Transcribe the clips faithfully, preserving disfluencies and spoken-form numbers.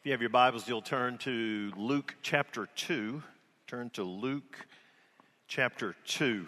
If you have your Bibles, you'll turn to Luke chapter two. Turn to Luke chapter two.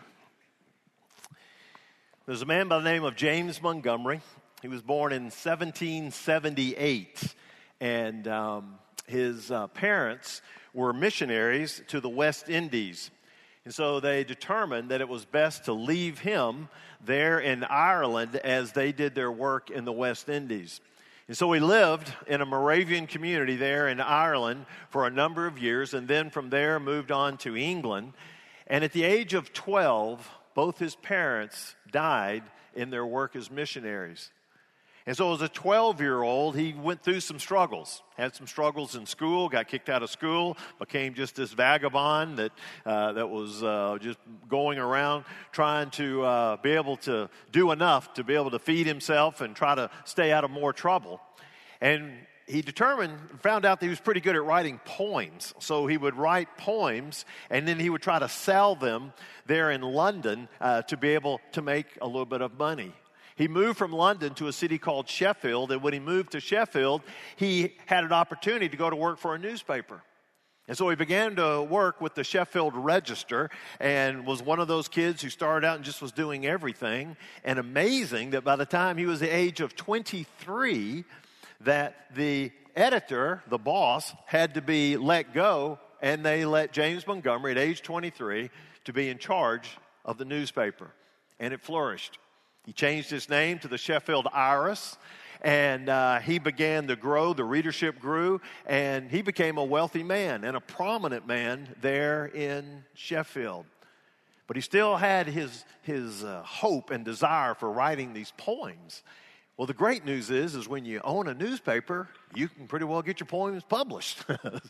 There's a man by the name of James Montgomery. He was born in seventeen seventy-eight, and um, his uh, parents were missionaries to the West Indies. And so they determined that it was best to leave him there in Ireland as they did their work in the West Indies. And so he lived in a Moravian community there in Ireland for a number of years, and then from there moved on to England. And at the age of twelve, both his parents died in their work as missionaries. And so as a twelve-year-old, he went through some struggles. Had some struggles in school, got kicked out of school, became just this vagabond that uh, that was uh, just going around trying to uh, be able to do enough to be able to feed himself and try to stay out of more trouble. And he determined, found out that he was pretty good at writing poems. So he would write poems, and then he would try to sell them there in London uh, to be able to make a little bit of money. He moved from London to a city called Sheffield, and when he moved to Sheffield, he had an opportunity to go to work for a newspaper. And so he began to work with the Sheffield Register and was one of those kids who started out and just was doing everything. And amazing that by the time he was the age of twenty-three, that the editor, the boss, had to be let go, and they let James Montgomery at age twenty-three to be in charge of the newspaper. And it flourished. He changed his name to the Sheffield Iris, and uh, he began to grow. The readership grew, and he became a wealthy man and a prominent man there in Sheffield. But he still had his, his uh, hope and desire for writing these poems. Well, the great news is, is when you own a newspaper, you can pretty well get your poems published.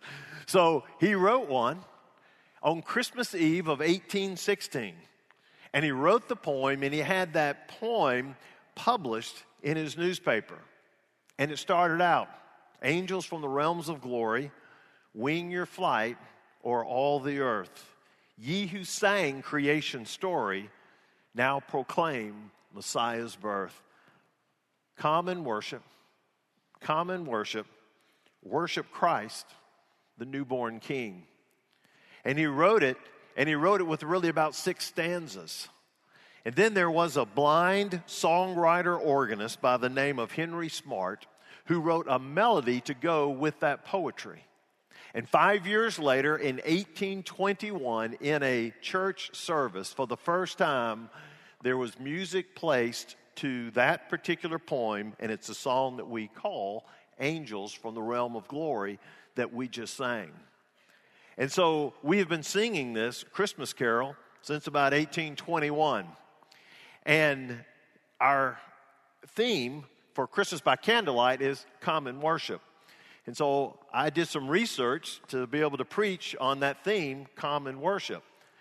So he wrote one on Christmas Eve of eighteen sixteen. And he wrote the poem, and he had that poem published in his newspaper. And it started out, "Angels from the realms of glory, wing your flight o'er all the earth. Ye who sang creation's story, now proclaim Messiah's birth. Come and worship, come and worship, worship Christ, the newborn King." And he wrote it, and he wrote it with really about six stanzas. And then there was a blind songwriter organist by the name of Henry Smart who wrote a melody to go with that poetry. And five years later, in eighteen twenty-one, in a church service, for the first time, there was music placed to that particular poem, and it's a song that we call "Angels from the Realm of Glory" that we just sang. And so we have been singing this Christmas carol since about eighteen twenty-one. And our theme for Christmas by Candlelight is "Come and Worship." And so I did some research to be able to preach on that theme, "Come and Worship."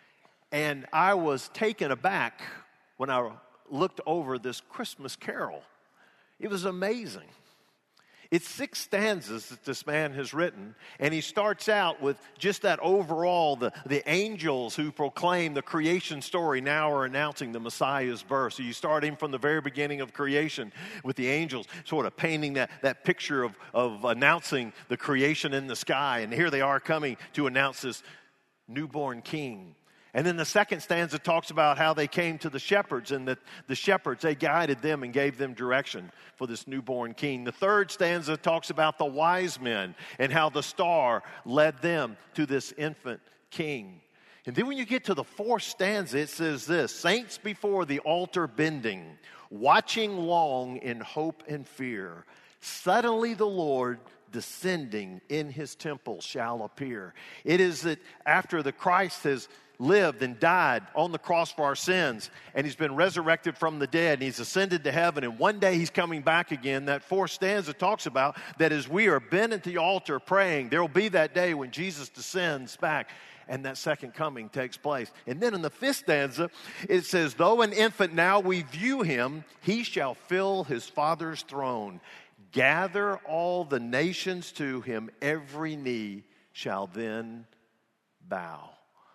And I was taken aback when I looked over this Christmas carol. It was amazing. It's six stanzas that this man has written, and he starts out with just that overall, the, the angels who proclaim the creation story now are announcing the Messiah's birth. So you start in from the very beginning of creation with the angels sort of painting that, that picture of, of announcing the creation in the sky, and here they are coming to announce this newborn king. And then the second stanza talks about how they came to the shepherds, and that the shepherds, they guided them and gave them direction for this newborn king. The third stanza talks about the wise men and how the star led them to this infant king. And then when you get to the fourth stanza, it says this: "Saints before the altar bending, watching long in hope and fear, suddenly the Lord descending in his temple shall appear." It is that after the Christ has lived and died on the cross for our sins, and he's been resurrected from the dead, and he's ascended to heaven, and one day he's coming back again. That fourth stanza talks about that as we are bent at the altar praying, there will be that day when Jesus descends back, and that second coming takes place. And then in the fifth stanza, it says, "Though an infant now we view him, he shall fill his Father's throne. Gather all the nations to him, every knee shall then bow."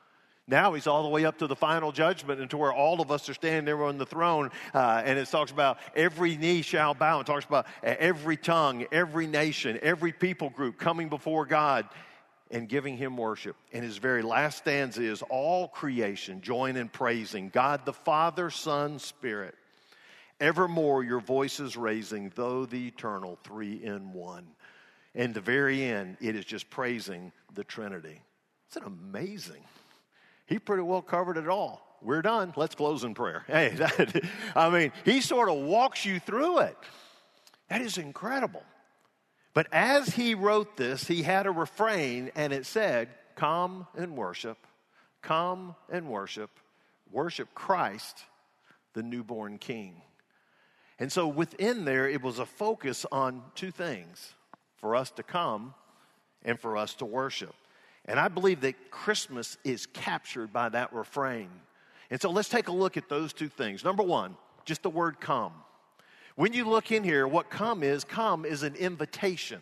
Now he's all the way up to the final judgment and to where all of us are standing there on the throne. Uh, and it talks about every knee shall bow. It talks about every tongue, every nation, every people group coming before God and giving him worship. And his very last stanza is all creation join in praising God the Father, Son, Spirit. Evermore your voices raising, though the eternal three in one. And the very end, it is just praising the Trinity. Isn't it amazing? He pretty well covered it all. We're done. Let's close in prayer. Hey, that, I mean, he sort of walks you through it. That is incredible. But as he wrote this, he had a refrain, and it said, come and worship, come and worship, worship Christ, the newborn King. And so within there, it was a focus on two things, for us to come and for us to worship. And I believe that Christmas is captured by that refrain. And so let's take a look at those two things. Number one, just the word come. When you look in here, what come is, come is an invitation.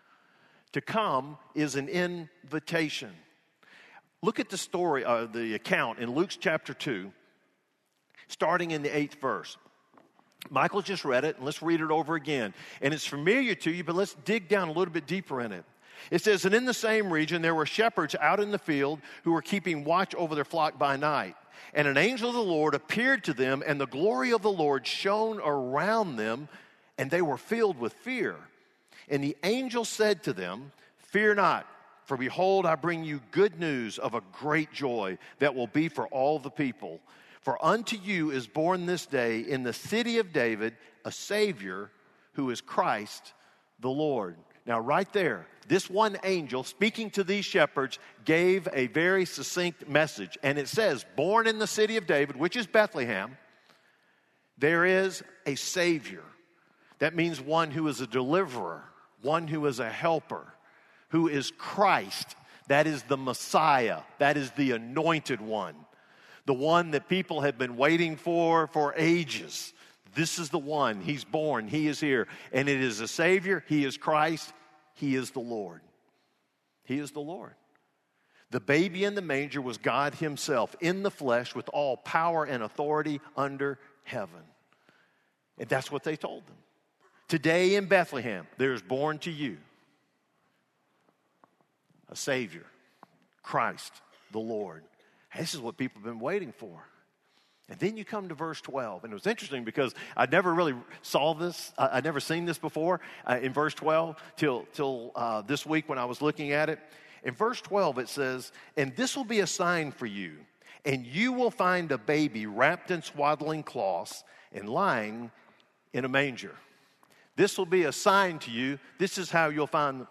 To come is an invitation. Look at the story, uh, the account in Luke chapter two, starting in the eighth verse. Michael just read it, and let's read it over again. And it's familiar to you, but let's dig down a little bit deeper in it. It says, and in the same region there were shepherds out in the field who were keeping watch over their flock by night. And an angel of the Lord appeared to them, and the glory of the Lord shone around them, and they were filled with fear. And the angel said to them, fear not, for behold, I bring you good news of a great joy that will be for all the people. For unto you is born this day in the city of David a Savior who is Christ the Lord. Now, right there, this one angel speaking to these shepherds gave a very succinct message. And it says, born in the city of David, which is Bethlehem, there is a Savior. That means one who is a deliverer, one who is a helper, who is Christ. That is the Messiah. That is the anointed one. The one that people have been waiting for for ages. This is the one. He's born. He is here. And it is a Savior. He is Christ. He is the Lord. He is the Lord. The baby in the manger was God himself in the flesh with all power and authority under heaven. And that's what they told them. Today in Bethlehem, there is born to you a Savior, Christ the Lord. This is what people have been waiting for. And then you come to verse twelve. And it was interesting because I never really saw this. Uh, I'd never seen this before uh, in verse twelve till, till uh, this week when I was looking at it. In verse twelve it says, and this will be a sign for you. And you will find a baby wrapped in swaddling cloths and lying in a manger. This will be a sign to you. This is how you'll find.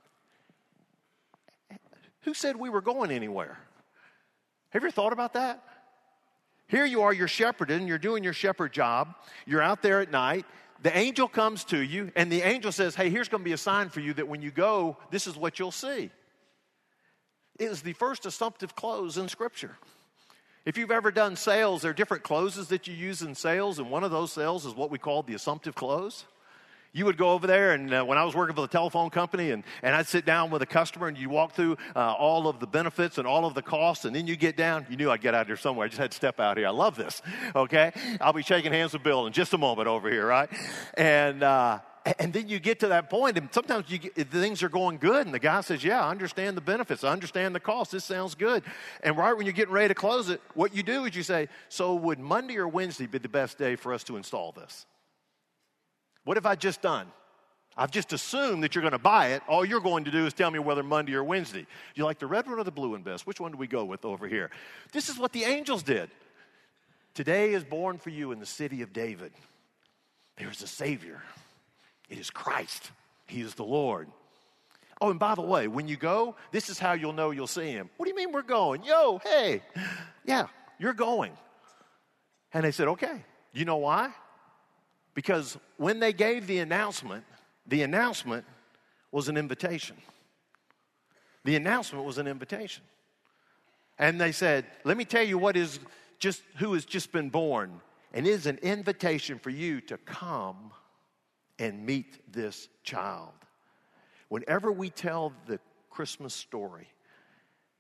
Who said we were going anywhere? Have you ever thought about that? Here you are, you're shepherding, you're doing your shepherd job. You're out there at night. The angel comes to you, and the angel says, hey, here's going to be a sign for you that when you go, this is what you'll see. It is the first assumptive close in Scripture. If you've ever done sales, there are different closes that you use in sales, and one of those sales is what we call the assumptive close. You would go over there, and uh, when I was working for the telephone company, and, and I'd sit down with a customer, and you walk through uh, all of the benefits and all of the costs, and then you get down. You knew I'd get out here somewhere. I just had to step out here. I love this, okay? I'll be shaking hands with Bill in just a moment over here, right? And uh, and then you get to that point, and sometimes you get, things are going good, and the guy says, yeah, I understand the benefits. I understand the cost. This sounds good. And right when you're getting ready to close it, what you do is you say, so would Monday or Wednesday be the best day for us to install this? What have I just done? I've just assumed that you're going to buy it. All you're going to do is tell me whether Monday or Wednesday. You like the red one or the blue one best? Which one do we go with over here? This is what the angels did. Today is born for you in the city of David. There is a Savior. It is Christ. He is the Lord. Oh, and by the way, when you go, this is how you'll know you'll see him. What do you mean we're going? Yo, hey. Yeah, you're going. And they said, okay. You know why? Because when they gave the announcement, the announcement was an invitation. The announcement was an invitation. And they said, let me tell you what is just who has just been born. And it is an invitation for you to come and meet this child. Whenever we tell the Christmas story,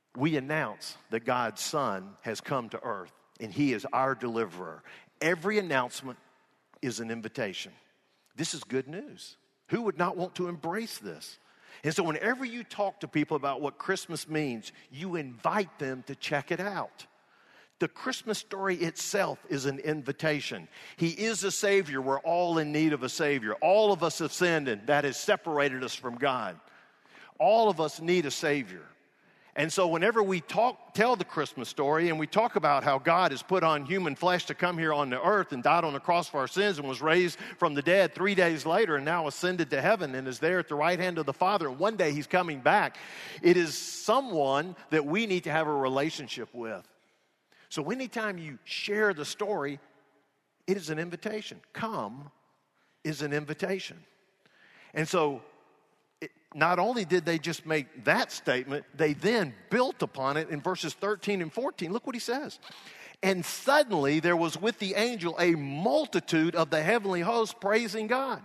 we announce that God's Son has come to earth and he is our deliverer. Every announcement is an invitation. This is good news. Who would not want to embrace this? And so whenever you talk to people about what Christmas means, you invite them to check it out. The Christmas story itself is an invitation. He is a Savior. We're all in need of a Savior. All of us have sinned, and that has separated us from God. All of us need a Savior. And so whenever we talk, tell the Christmas story and we talk about how God has put on human flesh to come here on the earth and died on the cross for our sins and was raised from the dead three days later and now ascended to heaven and is there at the right hand of the Father, and one day he's coming back, it is someone that we need to have a relationship with. So anytime you share the story, it is an invitation. Come is an invitation. And so it, not only did they just make that statement, they then built upon it in verses thirteen and fourteen. Look what he says. And suddenly there was with the angel a multitude of the heavenly hosts praising God.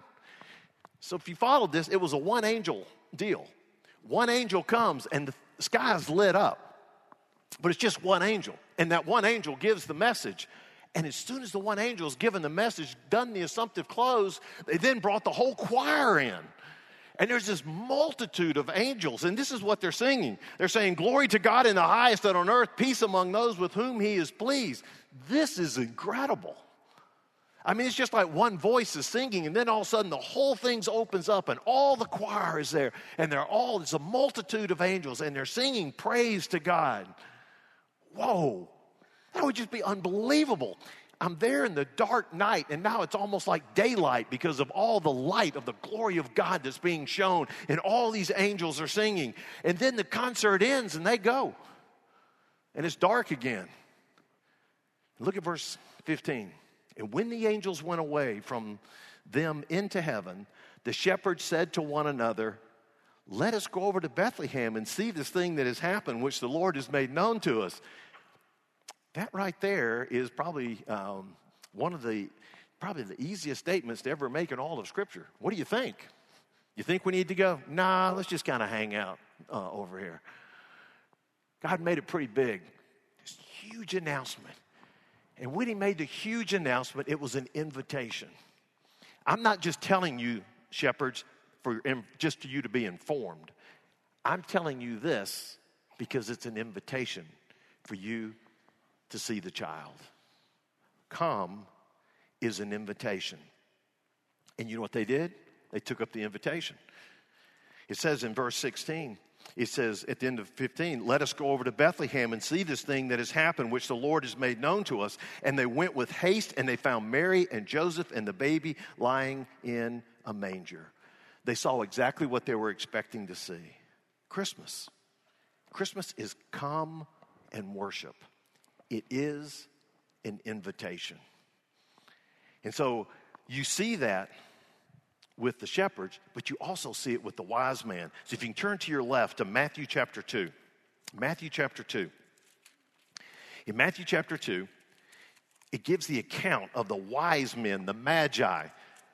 So if you followed this, it was a one angel deal. One angel comes and the sky is lit up. But it's just one angel. And that one angel gives the message. And as soon as the one angel is given the message, done the assumptive close, they then brought the whole choir in. And there's this multitude of angels. And this is what they're singing. They're saying, glory to God in the highest, and on earth peace among those with whom he is pleased. This is incredible. I mean, it's just like one voice is singing, and then all of a sudden the whole thing opens up, and all the choir is there. And they're all, it's a multitude of angels, and they're singing praise to God. Whoa, that would just be unbelievable. I'm there in the dark night, and now it's almost like daylight because of all the light of the glory of God that's being shown, and all these angels are singing. And then the concert ends, and they go, and it's dark again. Look at verse fifteen. And when the angels went away from them into heaven, the shepherds said to one another, let us go over to Bethlehem and see this thing that has happened, which the Lord has made known to us. That right there is probably um, one of the probably the easiest statements to ever make in all of Scripture. What do you think? You think we need to go? Nah, let's just kind of hang out uh, over here. God made it pretty big. This huge announcement. And when he made the huge announcement, it was an invitation. I'm not just telling you, shepherds, for just to you to be informed. I'm telling you this because it's an invitation for you to see the child. Come is an invitation. And you know what they did? They took up the invitation. It says in verse sixteen, it says at the end of fifteen, let us go over to Bethlehem and see this thing that has happened, which the Lord has made known to us. And they went with haste, and they found Mary and Joseph and the baby lying in a manger. They saw exactly what they were expecting to see. Christmas. Christmas is come and worship. It is an invitation. And so you see that with the shepherds, but you also see it with the wise man. So if you can turn to your left to Matthew chapter two. Matthew chapter two. In Matthew chapter two, it gives the account of the wise men, the magi,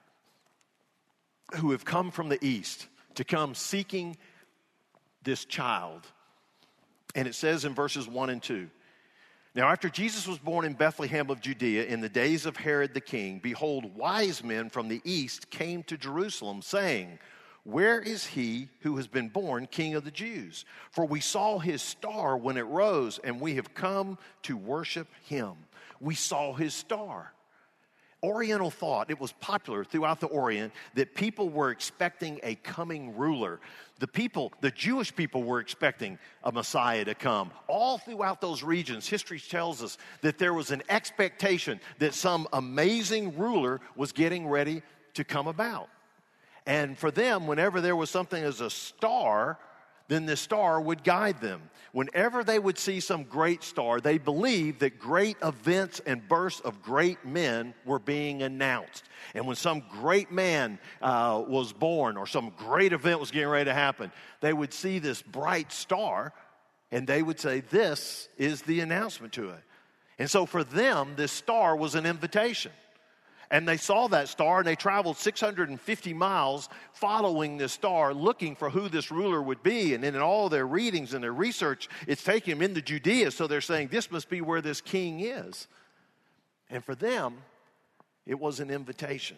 who have come from the east to come seeking this child. And it says in verses one and two, now after Jesus was born in Bethlehem of Judea in the days of Herod the king, behold, wise men from the east came to Jerusalem, saying, where is he who has been born King of the Jews? For we saw his star when it rose, and we have come to worship him. We saw his star. Oriental thought, it was popular throughout the Orient that people were expecting a coming ruler. The people, the Jewish people were expecting a Messiah to come. All throughout those regions, history tells us that there was an expectation that some amazing ruler was getting ready to come about. And for them, whenever there was something as a star, then the star would guide them. Whenever they would see some great star, they believed that great events and bursts of great men were being announced. And when some great man uh, was born or some great event was getting ready to happen, they would see this bright star and they would say, this is the announcement to it. And so for them, this star was an invitation. And they saw that star, and they traveled six hundred fifty miles following this star, looking for who this ruler would be. And then in all their readings and their research, it's taking them into Judea. So they're saying, this must be where this king is. And for them, it was an invitation.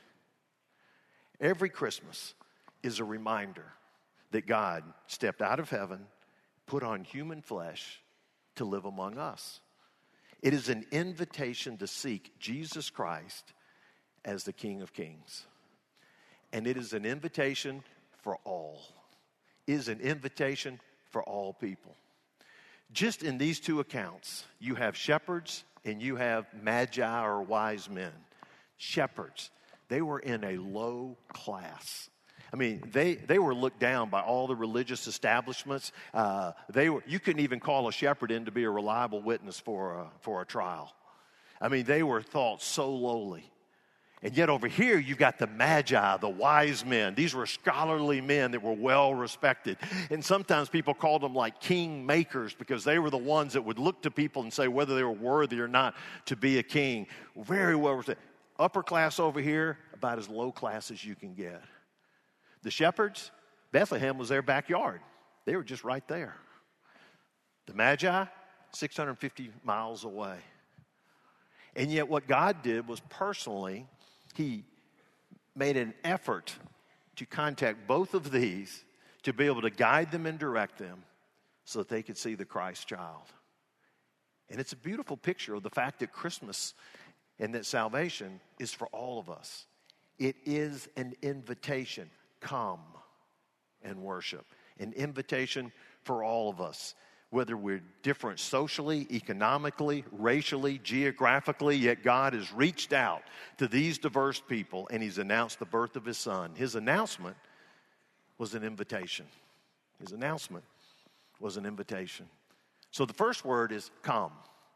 Every Christmas is a reminder that God stepped out of heaven, put on human flesh to live among us. It is an invitation to seek Jesus Christ as the King of Kings. And it is an invitation for all. It is an invitation for all people. Just in these two accounts, you have shepherds and you have magi or wise men. Shepherds, they were in a low class. I mean, they, they were looked down by all the religious establishments. Uh, they were, you couldn't even call a shepherd in to be a reliable witness for a, for a trial. I mean, they were thought so lowly. And yet over here, you've got the magi, the wise men. These were scholarly men that were well respected. And sometimes people called them like king makers because they were the ones that would look to people and say whether they were worthy or not to be a king. Very well respected. Upper class over here, about as low class as you can get. The shepherds, Bethlehem was their backyard. They were just right there. The magi, six hundred fifty miles away. And yet what God did was personally, he made an effort to contact both of these to be able to guide them and direct them so that they could see the Christ child. And it's a beautiful picture of the fact that Christmas and that salvation is for all of us. It is an invitation. Come and worship. An invitation for all of us. Whether we're different socially, economically, racially, geographically, yet God has reached out to these diverse people and he's announced the birth of his son. His announcement was an invitation. His announcement was an invitation. So the first word is come.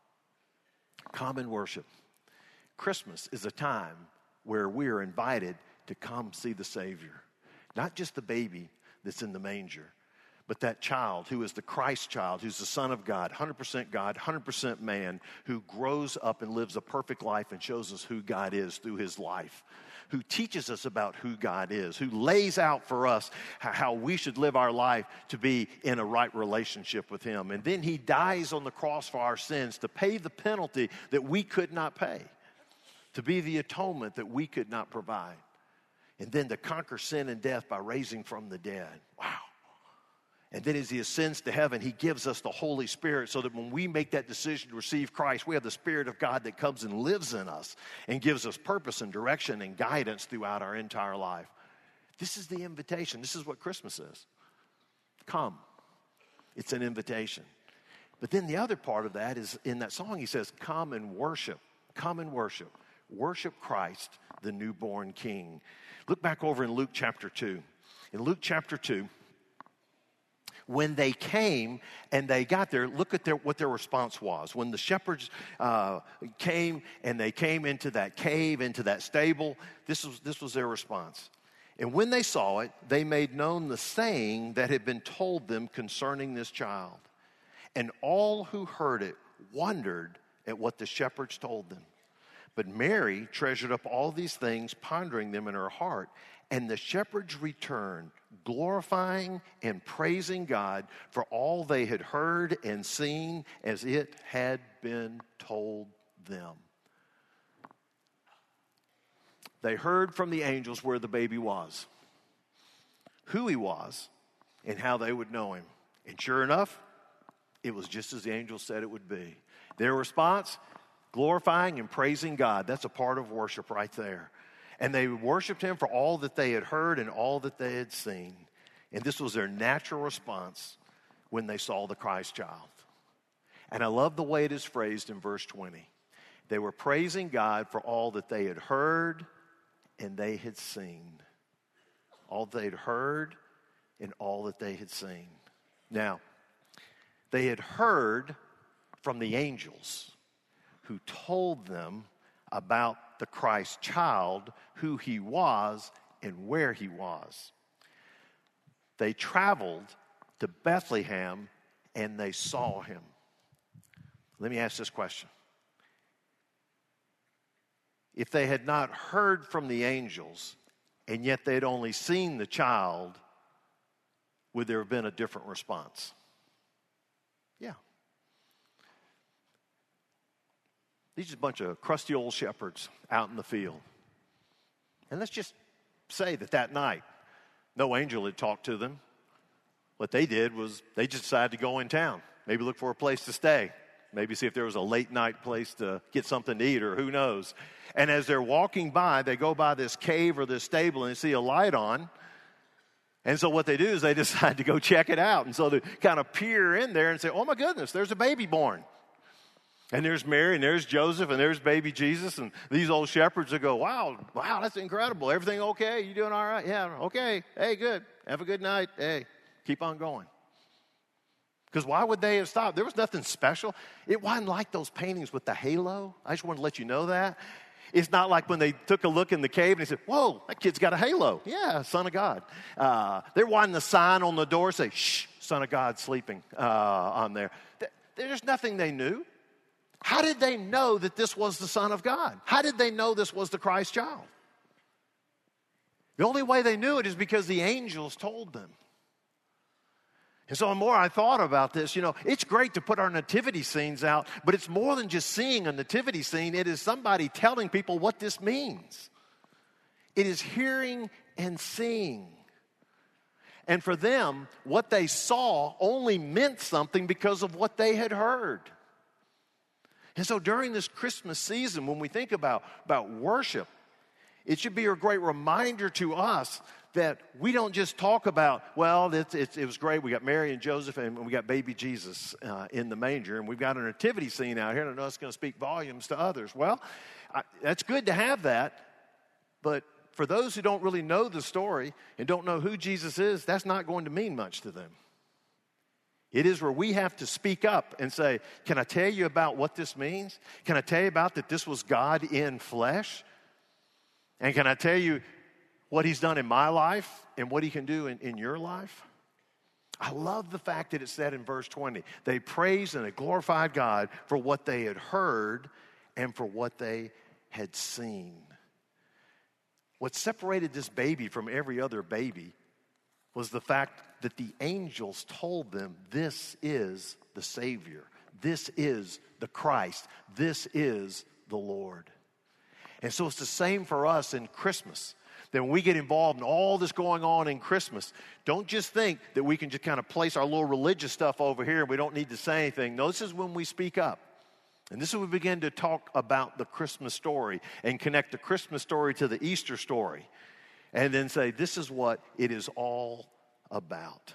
Come and worship. Christmas is a time where we are invited to come see the Savior. Not just the baby that's in the manger, but that child who is the Christ child, who's the Son of God, one hundred percent God, one hundred percent man, who grows up and lives a perfect life and shows us who God is through his life, who teaches us about who God is, who lays out for us how we should live our life to be in a right relationship with him. And then he dies on the cross for our sins to pay the penalty that we could not pay, to be the atonement that we could not provide. And then to conquer sin and death by raising from the dead. Wow. And then as he ascends to heaven, he gives us the Holy Spirit so that when we make that decision to receive Christ, we have the Spirit of God that comes and lives in us and gives us purpose and direction and guidance throughout our entire life. This is the invitation. This is what Christmas is. Come. It's an invitation. But then the other part of that is in that song, he says, come and worship. Come and worship. Worship Christ, the newborn King. Look back over in Luke chapter two. In Luke chapter two, when they came and they got there, look at their, what their response was. When the shepherds uh, came and they came into that cave, into that stable, this was, this was their response. And when they saw it, they made known the saying that had been told them concerning this child. And all who heard it wondered at what the shepherds told them. But Mary treasured up all these things, pondering them in her heart. And the shepherds returned, glorifying and praising God for all they had heard and seen as it had been told them. They heard from the angels where the baby was, who he was, and how they would know him. And sure enough, it was just as the angels said it would be. Their response, glorifying and praising God. That's a part of worship right there. And they worshiped him for all that they had heard and all that they had seen. And this was their natural response when they saw the Christ child. And I love the way it is phrased in verse twenty. They were praising God for all that they had heard and they had seen. All they had heard and all that they had seen. Now, they had heard from the angels who told them about the Christ child, who he was, and where he was. They traveled to Bethlehem and they saw him. Let me ask this question. if they had not heard from the angels, and yet they'd only seen the child, would there have been a different response? Yeah. These are a bunch of crusty old shepherds out in the field. And let's just say that that night, no angel had talked to them. What they did was they just decided to go in town, maybe look for a place to stay, maybe see if there was a late night place to get something to eat, or who knows. And as they're walking by, they go by this cave or this stable and they see a light on. And so what they do is they decide to go check it out. And so they kind of peer in there and say, oh my goodness, there's a baby born. And there's Mary, and there's Joseph, and there's baby Jesus, and these old shepherds that go, wow, wow, that's incredible. Everything okay? You doing all right? Yeah, okay. Hey, good. Have a good night. Hey, keep on going. Because why would they have stopped? There was nothing special. It wasn't like those paintings with the halo. I just wanted to let you know that. It's not like when they took a look in the cave and they said, whoa, that kid's got a halo. Yeah, Son of God. Uh, there wasn't the sign on the door say, shh, Son of God sleeping uh, on there. There's nothing they knew. How did they know that this was the Son of God? How did they know this was the Christ child? The only way they knew it is because the angels told them. And so the more I thought about this, you know, it's great to put our nativity scenes out, but it's more than just seeing a nativity scene. It is somebody telling people what this means. It is hearing and seeing. And for them, what they saw only meant something because of what they had heard. And so during this Christmas season, when we think about, about worship, it should be a great reminder to us that we don't just talk about, well, it's, it's, it was great. We got Mary and Joseph, and we got baby Jesus uh, in the manger, and we've got a nativity scene out here, and I know it's going to speak volumes to others. Well, I, that's good to have that, but for those who don't really know the story and don't know who Jesus is, that's not going to mean much to them. It is where we have to speak up and say, can I tell you about what this means? Can I tell you about that this was God in flesh? And can I tell you what he's done in my life and what he can do in, in your life? I love the fact that it said in verse twenty, they praised and they glorified God for what they had heard and for what they had seen. What separated this baby from every other baby was the fact that the angels told them, this is the Savior. This is the Christ. This is the Lord. And so it's the same for us in Christmas. That when we get involved in all this going on in Christmas, don't just think that we can just kind of place our little religious stuff over here and we don't need to say anything. No, this is when we speak up. And this is when we begin to talk about the Christmas story and connect the Christmas story to the Easter story. And then say, this is what it is all about.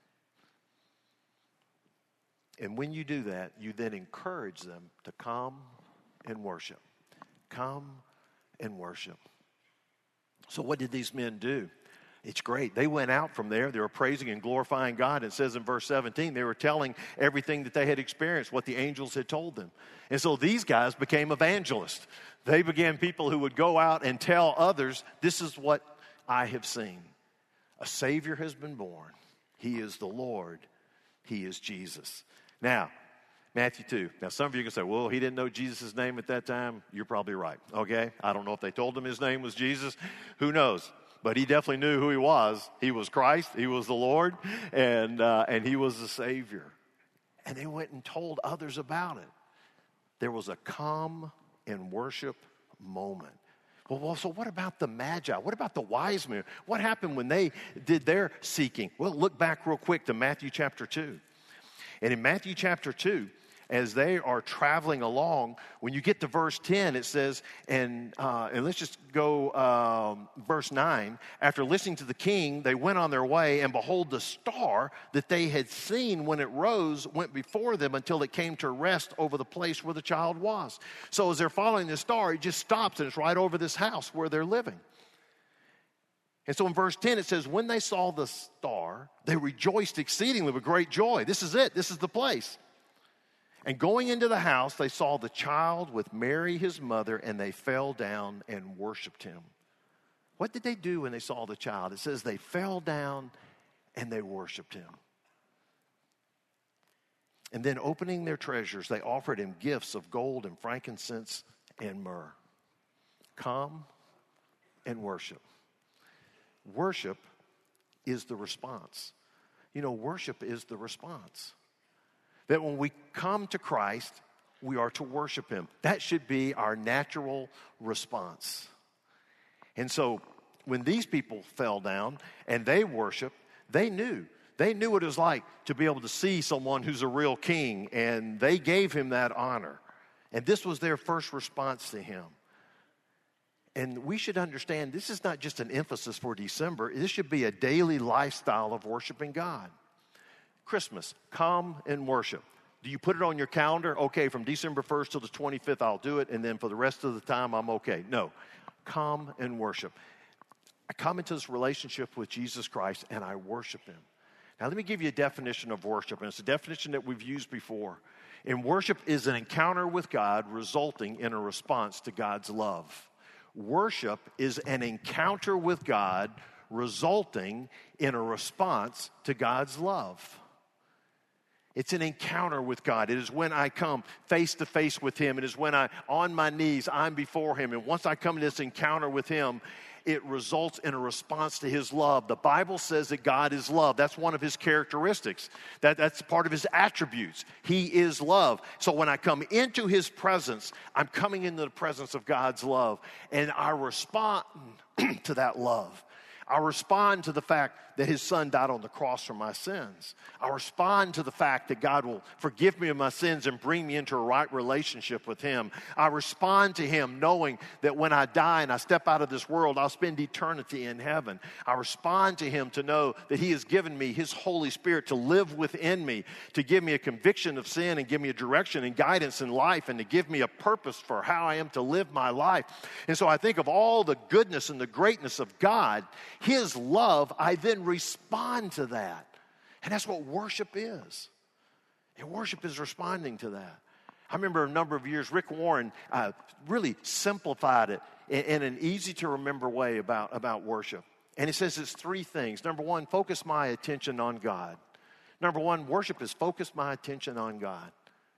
And when you do that, you then encourage them to come and worship. Come and worship. So what did these men do? It's great. They went out from there. They were praising and glorifying God. It says in verse seventeen, they were telling everything that they had experienced, what the angels had told them. And so these guys became evangelists. They began people who would go out and tell others, this is what I have seen. A Savior has been born. He is the Lord. He is Jesus. Now, Matthew two. Now, some of you can say, well, he didn't know Jesus' name at that time. You're probably right, okay? I don't know if they told him his name was Jesus. Who knows? But he definitely knew who he was. He was Christ. He was the Lord. And, uh, and he was the Savior. And they went and told others about it. There was a come and worship moment. Well, well, so what about the Magi? What about the wise men? What happened when they did their seeking? Well, look back real quick to Matthew chapter two. And in Matthew chapter two, as they are traveling along, when you get to verse ten, it says, and uh, and let's just go um, verse nine. After listening to the king, they went on their way, and behold, the star that they had seen when it rose went before them until it came to rest over the place where the child was. So as they're following the star, it just stops, and it's right over this house where they're living. And so in verse ten, it says, when they saw the star, they rejoiced exceedingly with great joy. This is it. This is the place. And going into the house, they saw the child with Mary, his mother, and they fell down and worshiped him. What did they do when they saw the child? It says they fell down and they worshiped him. And then opening their treasures, they offered him gifts of gold and frankincense and myrrh. Come and worship. Worship is the response. You know, worship is the response. That when we come to Christ, we are to worship him. That should be our natural response. And so when these people fell down and they worshiped, they knew. They knew what it was like to be able to see someone who's a real king, and they gave him that honor. And this was their first response to him. And we should understand this is not just an emphasis for December. This should be a daily lifestyle of worshiping God. Christmas, come and worship. Do you put it on your calendar? Okay, from December first till the twenty-fifth, I'll do it, and then for the rest of the time, I'm okay. No, come and worship. I come into this relationship with Jesus Christ, and I worship him. Now, let me give you a definition of worship, and it's a definition that we've used before. And worship is an encounter with God resulting in a response to God's love. Worship is an encounter with God resulting in a response to God's love. It's an encounter with God. It is when I come face to face with him. It is when I, on my knees, I'm before him. And once I come to this encounter with him, it results in a response to his love. The Bible says that God is love. That's one of his characteristics. That, that's part of his attributes. He is love. So when I come into his presence, I'm coming into the presence of God's love. And I respond to that love. I respond to the fact that his son died on the cross for my sins. I respond to the fact that God will forgive me of my sins and bring me into a right relationship with him. I respond to him knowing that when I die and I step out of this world, I'll spend eternity in heaven. I respond to him to know that he has given me his Holy Spirit to live within me, to give me a conviction of sin and give me a direction and guidance in life and to give me a purpose for how I am to live my life. And so I think of all the goodness and the greatness of God, his love, I then respond to that. And that's what worship is. And worship is responding to that. I remember a number of years, Rick Warren uh, really simplified it in, in an easy-to-remember way about, about worship. And he says it's three things. Number one, focus my attention on God. Number one, worship is focus my attention on God.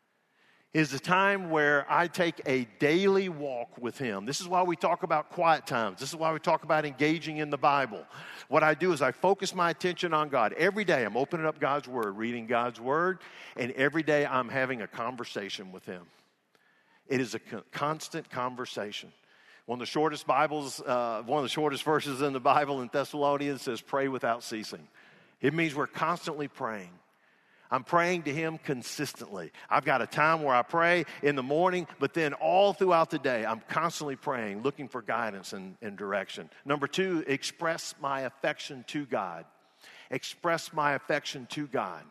Is a time where I take a daily walk with him. This is why we talk about quiet times. This is why we talk about engaging in the Bible. What I do is I focus my attention on God. Every day I'm opening up God's Word, reading God's Word, and every day I'm having a conversation with him. It is a co- constant conversation. One of the shortest Bibles, uh, one of the shortest verses in the Bible in Thessalonians says, pray without ceasing. It means we're constantly praying. I'm praying to him consistently. I've got a time where I pray in the morning, but then all throughout the day, I'm constantly praying, looking for guidance and, and direction. Number two, express my affection to God. Express my affection to God.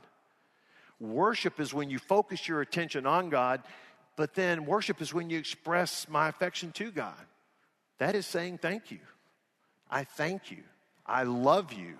Worship is when you focus your attention on God, but then worship is when you express my affection to God. That is saying thank you. I thank you. I love you.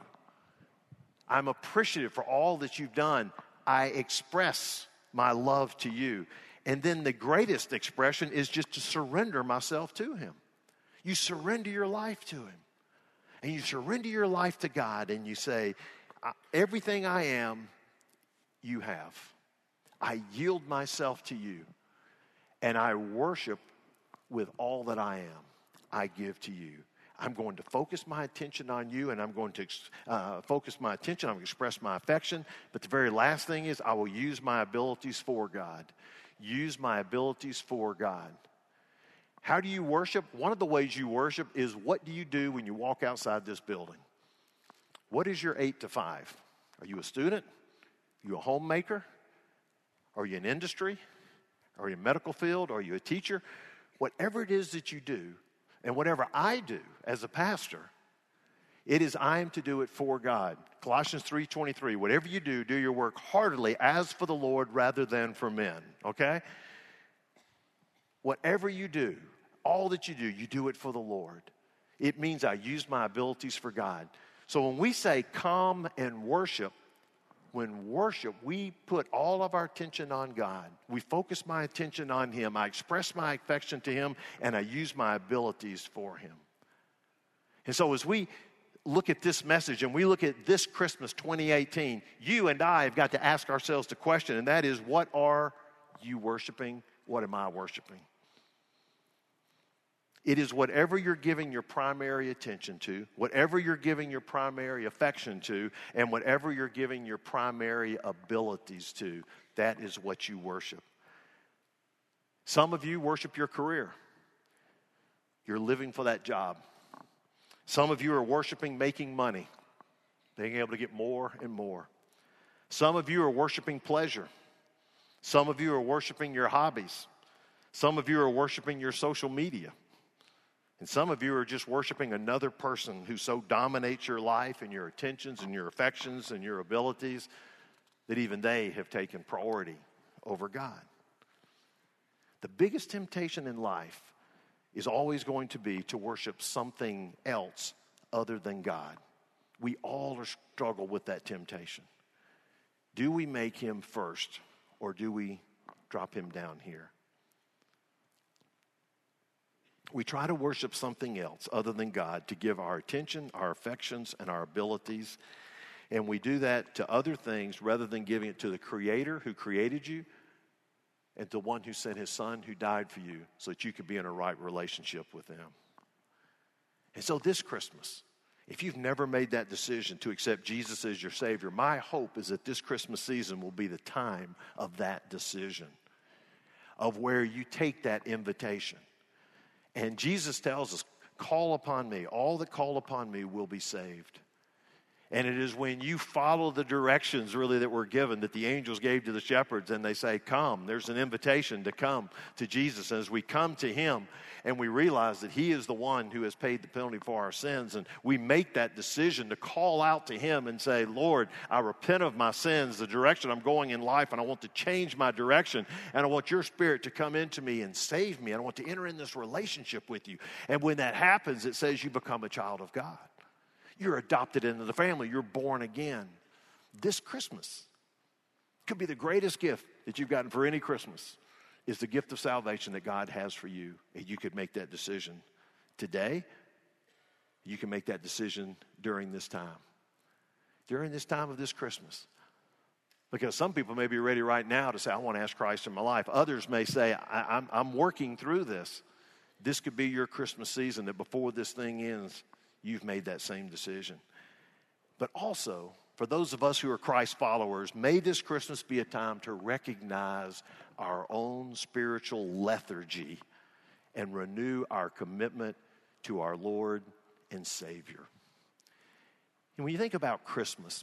I'm appreciative for all that you've done. I express my love to you. And then the greatest expression is just to surrender myself to him. You surrender your life to him. And you surrender your life to God and you say, everything I am, you have. I yield myself to you. And I worship with all that I am. I give to you. I'm going to focus my attention on you, and I'm going to uh, focus my attention. I'm going to express my affection. But the very last thing is I will use my abilities for God. Use my abilities for God. How do you worship? One of the ways you worship is what do you do when you walk outside this building? What is your eight to five? Are you a student? Are you a homemaker? Are you in industry? Are you in medical field? Are you a teacher? Whatever it is that you do, and whatever I do as a pastor, it is I am to do it for God. Colossians three twenty-three, whatever you do, do your work heartily as for the Lord rather than for men, okay? Whatever you do, all that you do, you do it for the Lord. It means I use my abilities for God. So when we say come and worship, when worship, we put all of our attention on God. We focus my attention on him. I express my affection to him, and I use my abilities for him. And so as we look at this message and we look at this Christmas twenty eighteen, you and I have got to ask ourselves the question, and that is, what are you worshiping? What am I worshiping? It is whatever you're giving your primary attention to, whatever you're giving your primary affection to, and whatever you're giving your primary abilities to. That is what you worship. Some of you worship your career. You're living for that job. Some of you are worshiping making money, being able to get more and more. Some of you are worshiping pleasure. Some of you are worshiping your hobbies. Some of you are worshiping your social media. And some of you are just worshiping another person who so dominates your life and your attentions and your affections and your abilities that even they have taken priority over God. The biggest temptation in life is always going to be to worship something else other than God. We all struggle with that temptation. Do we make him first, or do we drop him down here? We try to worship something else other than God to give our attention, our affections, and our abilities. And we do that to other things rather than giving it to the Creator who created you and the one who sent his Son who died for you so that you could be in a right relationship with him. And so this Christmas, if you've never made that decision to accept Jesus as your Savior, my hope is that this Christmas season will be the time of that decision, of where you take that invitation. And Jesus tells us, call upon me. All that call upon me will be saved. And it is when you follow the directions, really, that were given, that the angels gave to the shepherds, and they say, come. There's an invitation to come to Jesus. And as we come to him and we realize that he is the one who has paid the penalty for our sins, and we make that decision to call out to him and say, Lord, I repent of my sins, the direction I'm going in life, and I want to change my direction, and I want your Spirit to come into me and save me. And I want to enter in this relationship with you. And when that happens, it says you become a child of God. You're adopted into the family. You're born again. This Christmas could be the greatest gift that you've gotten for any Christmas, is the gift of salvation that God has for you. And you could make that decision today. You can make that decision during this time. During this time of this Christmas. Because some people may be ready right now to say, I want to ask Christ in my life. Others may say, I, I'm, I'm working through this. This could be your Christmas season, that before this thing ends, you've made that same decision. But also, for those of us who are Christ followers, may this Christmas be a time to recognize our own spiritual lethargy and renew our commitment to our Lord and Savior. And when you think about Christmas,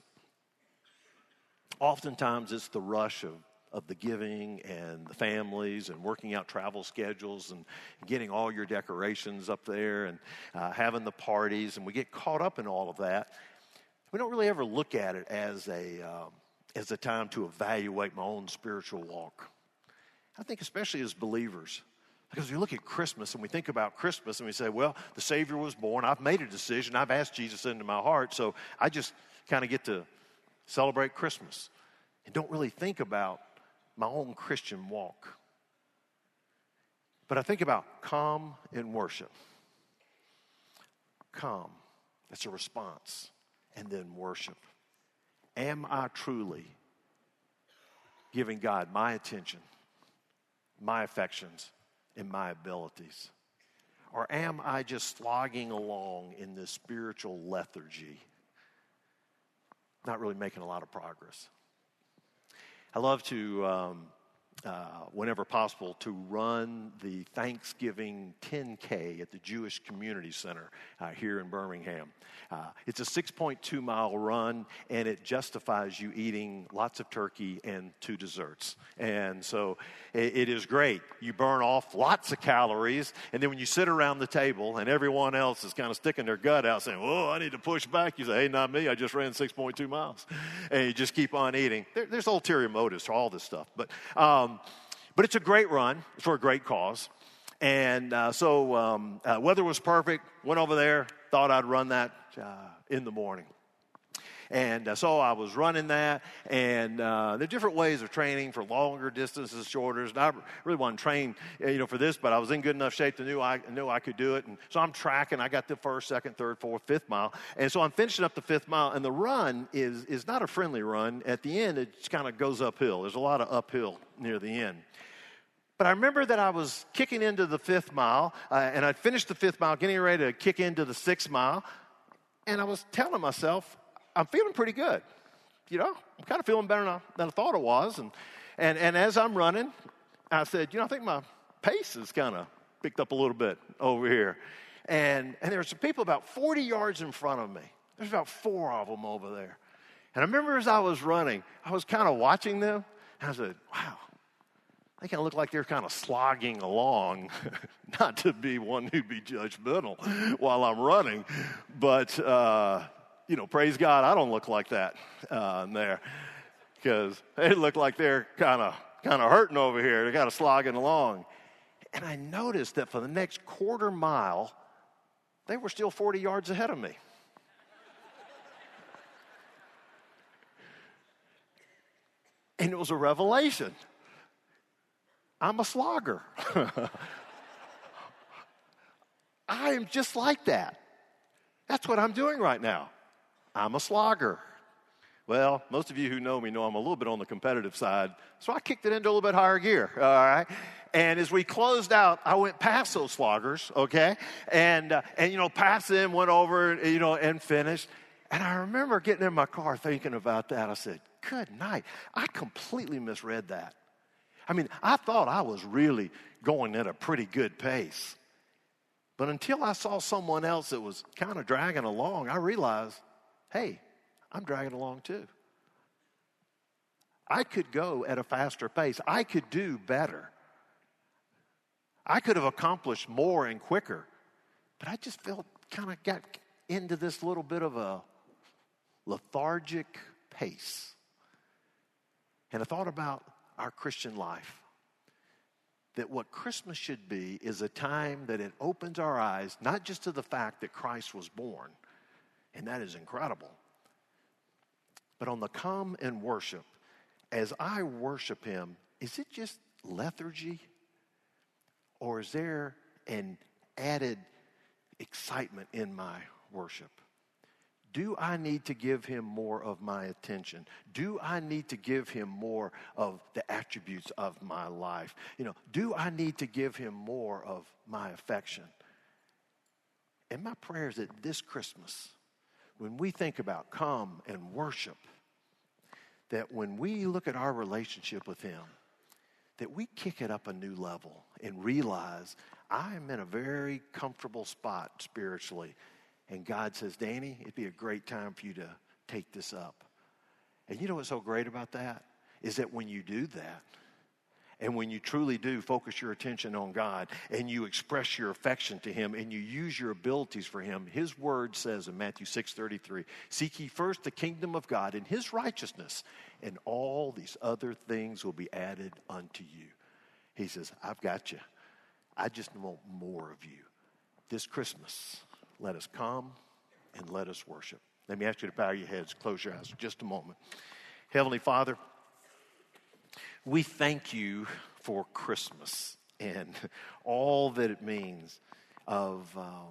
oftentimes it's the rush of of the giving and the families and working out travel schedules and getting all your decorations up there and uh, having the parties. And we get caught up in all of that. We don't really ever look at it as a, um, as a time to evaluate my own spiritual walk. I think especially as believers. Because we look at Christmas and we think about Christmas and we say, well, the Savior was born. I've made a decision. I've asked Jesus into my heart. So I just kind of get to celebrate Christmas and don't really think about my own Christian walk. But I think about come and worship. Come, that's a response, and then worship. Am I truly giving God my attention, my affections, and my abilities? Or am I just slogging along in this spiritual lethargy, not really making a lot of progress? I love to, um, uh, whenever possible, to run the Thanksgiving ten K at the Jewish Community Center uh, here in Birmingham. Uh, it's a six point two mile run, and it justifies you eating lots of turkey and two desserts. And so it, it is great. You burn off lots of calories, and then when you sit around the table and everyone else is kind of sticking their gut out saying, whoa, I need to push back. You say, hey, not me. I just ran six point two miles. And you just keep on eating. There, there's ulterior motives to all this stuff. But, um, but it's a great run. It's for a great cause. And uh, so um, uh, weather was perfect. Went over there. Thought I'd run that uh, in the morning. And uh, so I was running that, and uh, there are different ways of training for longer distances, shorter. And I really wasn't trained, you know, for this, but I was in good enough shape to knew I knew I could do it. And so I'm tracking. I got the first, second, third, fourth, fifth mile, and so I'm finishing up the fifth mile. And the run is is not a friendly run. At the end, it just kind of goes uphill. There's a lot of uphill near the end. But I remember that I was kicking into the fifth mile, uh, and I'd finished the fifth mile, getting ready to kick into the sixth mile, and I was telling myself, I'm feeling pretty good. You know, I'm kind of feeling better than I, than I thought I was. And, and, and as I'm running, I said, you know, I think my pace has kind of picked up a little bit over here. And, and there were some people about forty yards in front of me. There's about four of them over there. And I remember as I was running, I was kind of watching them, and I said, wow. They kind of look like they're kind of slogging along, not to be one who'd be judgmental while I'm running, but, uh, you know, praise God, I don't look like that uh, there, because they look like they're kind of kind of hurting over here. They're kind of slogging along. And I noticed that for the next quarter mile, they were still forty yards ahead of me. And it was a revelation. I'm a slogger. I am just like that. That's what I'm doing right now. I'm a slogger. Well, most of you who know me know I'm a little bit on the competitive side, so I kicked it into a little bit higher gear, all right? And as we closed out, I went past those sloggers, okay? And, uh, and you know, past them, went over, you know, and finished. And I remember getting in my car thinking about that. I said, good night. I completely misread that. I mean, I thought I was really going at a pretty good pace. But until I saw someone else that was kind of dragging along, I realized, hey, I'm dragging along too. I could go at a faster pace. I could do better. I could have accomplished more and quicker. But I just felt kind of got into this little bit of a lethargic pace. And I thought about our Christian life. That what Christmas should be is a time that it opens our eyes, not just to the fact that Christ was born, and that is incredible, but on the come and worship. As I worship him, is it just lethargy? Or is there an added excitement in my worship? Do I need to give him more of my attention? Do I need to give him more of the attributes of my life? You know, do I need to give him more of my affection? And my prayer is that this Christmas, when we think about come and worship, that when we look at our relationship with him, that we kick it up a new level and realize I am in a very comfortable spot spiritually. And God says, Danny, it'd be a great time for you to take this up. And you know what's so great about that? Is that when you do that, and when you truly do focus your attention on God, and you express your affection to him, and you use your abilities for him, his word says in Matthew six thirty-three, seek ye first the kingdom of God and his righteousness, and all these other things will be added unto you. He says, I've got you. I just want more of you. This Christmas, let us come and let us worship. Let me ask you to bow your heads, close your eyes for just a moment. Heavenly Father, we thank you for Christmas and all that it means of, um,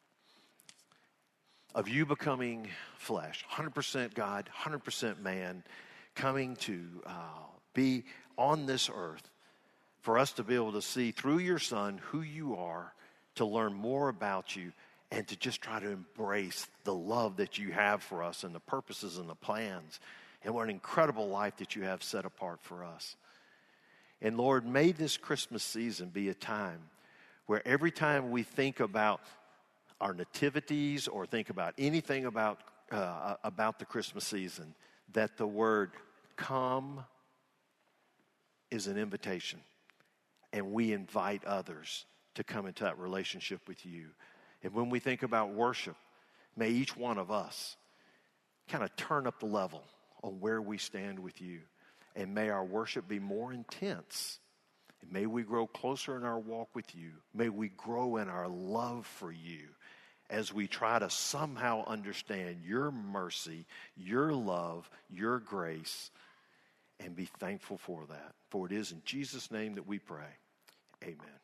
of you becoming flesh, one hundred percent God, one hundred percent man, coming to uh, be on this earth for us to be able to see through your Son who you are, to learn more about you, and to just try to embrace the love that you have for us and the purposes and the plans, and what an incredible life that you have set apart for us. And Lord, may this Christmas season be a time where every time we think about our nativities or think about anything about, uh, about the Christmas season, that the word come is an invitation. And we invite others to come into that relationship with you. And when we think about worship, may each one of us kind of turn up the level on where we stand with you. And may our worship be more intense. And may we grow closer in our walk with you. May we grow in our love for you as we try to somehow understand your mercy, your love, your grace, and be thankful for that. For it is in Jesus' name that we pray. Amen.